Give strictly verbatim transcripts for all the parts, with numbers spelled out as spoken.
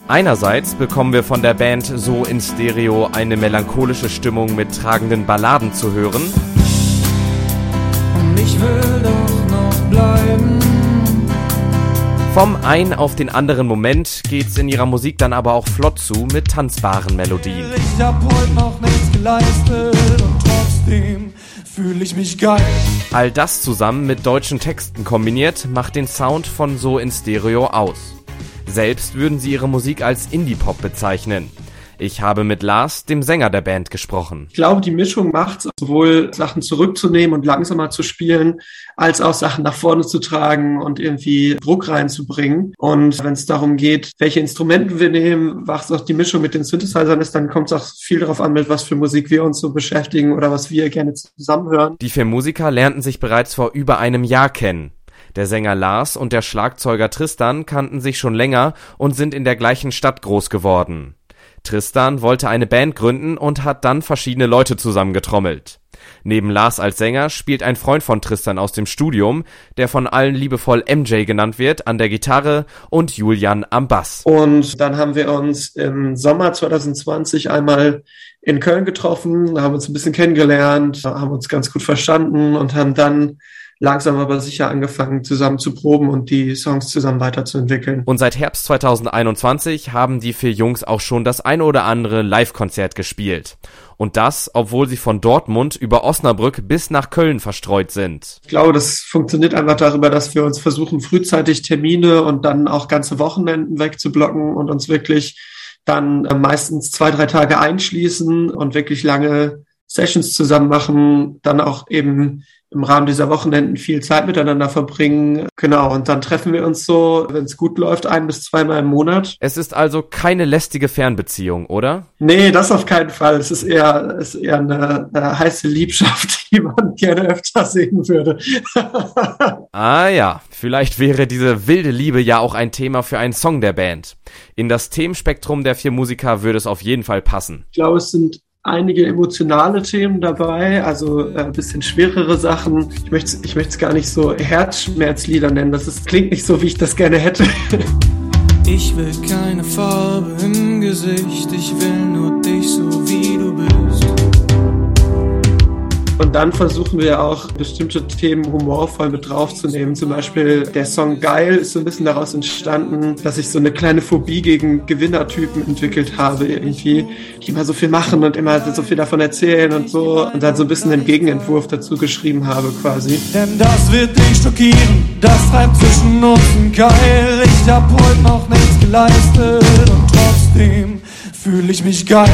Einerseits bekommen wir von der Band So in Stereo eine melancholische Stimmung mit tragenden Balladen zu hören. Und ich will doch noch bleiben. Vom einen auf den anderen Moment geht's in ihrer Musik dann aber auch flott zu mit tanzbaren Melodien. Ich hab heute noch nichts geleistet und trotzdem fühle ich mich geil. All das zusammen mit deutschen Texten kombiniert macht den Sound von So in Stereo aus. Selbst würden sie ihre Musik als Indie-Pop bezeichnen. Ich habe mit Lars, dem Sänger der Band, gesprochen. Ich glaube, die Mischung macht es, sowohl Sachen zurückzunehmen und langsamer zu spielen, als auch Sachen nach vorne zu tragen und irgendwie Druck reinzubringen. Und wenn es darum geht, welche Instrumente wir nehmen, was auch die Mischung mit den Synthesizern ist, dann kommt es auch viel darauf an, mit was für Musik wir uns so beschäftigen oder was wir gerne zusammenhören. Die vier Musiker lernten sich bereits vor über einem Jahr kennen. Der Sänger Lars und der Schlagzeuger Tristan kannten sich schon länger und sind in der gleichen Stadt groß geworden. Tristan wollte eine Band gründen und hat dann verschiedene Leute zusammengetrommelt. Neben Lars als Sänger spielt ein Freund von Tristan aus dem Studium, der von allen liebevoll M J genannt wird, an der Gitarre und Julian am Bass. Und dann haben wir uns im Sommer zwanzig zwanzig einmal in Köln getroffen, haben uns ein bisschen kennengelernt, haben uns ganz gut verstanden und haben dann langsam aber sicher angefangen, zusammen zu proben und die Songs zusammen weiterzuentwickeln. Und seit Herbst zwanzig einundzwanzig haben die vier Jungs auch schon das ein oder andere Live-Konzert gespielt. Und das, obwohl sie von Dortmund über Osnabrück bis nach Köln verstreut sind. Ich glaube, das funktioniert einfach darüber, dass wir uns versuchen, frühzeitig Termine und dann auch ganze Wochenenden wegzublocken und uns wirklich dann meistens zwei, drei Tage einschließen und wirklich lange Sessions zusammen machen, dann auch eben im Rahmen dieser Wochenenden viel Zeit miteinander verbringen. Genau, und dann treffen wir uns so, wenn es gut läuft, ein- bis zweimal im Monat. Es ist also keine lästige Fernbeziehung, oder? Nee, das auf keinen Fall. Es ist eher, es ist eher eine, eine heiße Liebschaft, die man gerne öfter sehen würde. Ah ja, vielleicht wäre diese wilde Liebe ja auch ein Thema für einen Song der Band. In das Themenspektrum der vier Musiker würde es auf jeden Fall passen. Ich glaube, es sind einige emotionale Themen dabei, also ein äh, bisschen schwerere Sachen. Ich möchte ich möchte es gar nicht so Herzschmerzlieder nennen, das ist, klingt nicht so, wie ich das gerne hätte. Ich will keine Farbe im Gesicht, ich will nur dich so wie du bist. Und dann versuchen wir auch bestimmte Themen humorvoll mit draufzunehmen. Zum Beispiel der Song Geil ist so ein bisschen daraus entstanden, dass ich so eine kleine Phobie gegen Gewinnertypen entwickelt habe irgendwie, die immer so viel machen und immer so viel davon erzählen und so. Und dann so ein bisschen den Gegenentwurf dazu geschrieben habe quasi. Denn das wird dich schockieren, das treibt zwischen uns ein Keil. Ich hab heute noch nichts geleistet und trotzdem fühle ich mich geil.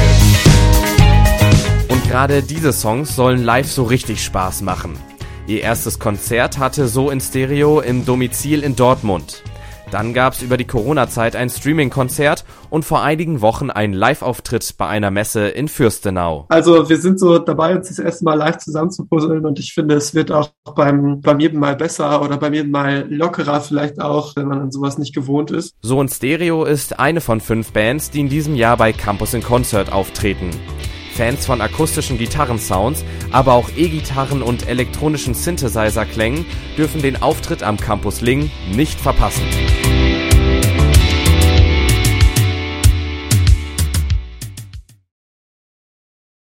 Und gerade diese Songs sollen live so richtig Spaß machen. Ihr erstes Konzert hatte So in Stereo im Domizil in Dortmund. Dann gab's über die Corona-Zeit ein Streaming-Konzert und vor einigen Wochen einen Live-Auftritt bei einer Messe in Fürstenau. Also wir sind so dabei, uns das erste Mal live zusammenzupuzzeln und ich finde, es wird auch beim, beim jedem Mal besser oder beim jedem Mal lockerer vielleicht auch, wenn man an sowas nicht gewohnt ist. So in Stereo ist eine von fünf Bands, die in diesem Jahr bei Campus in Concert auftreten. Fans von akustischen Gitarrensounds, aber auch E-Gitarren und elektronischen Synthesizer-Klängen dürfen den Auftritt am Campus Lingen nicht verpassen.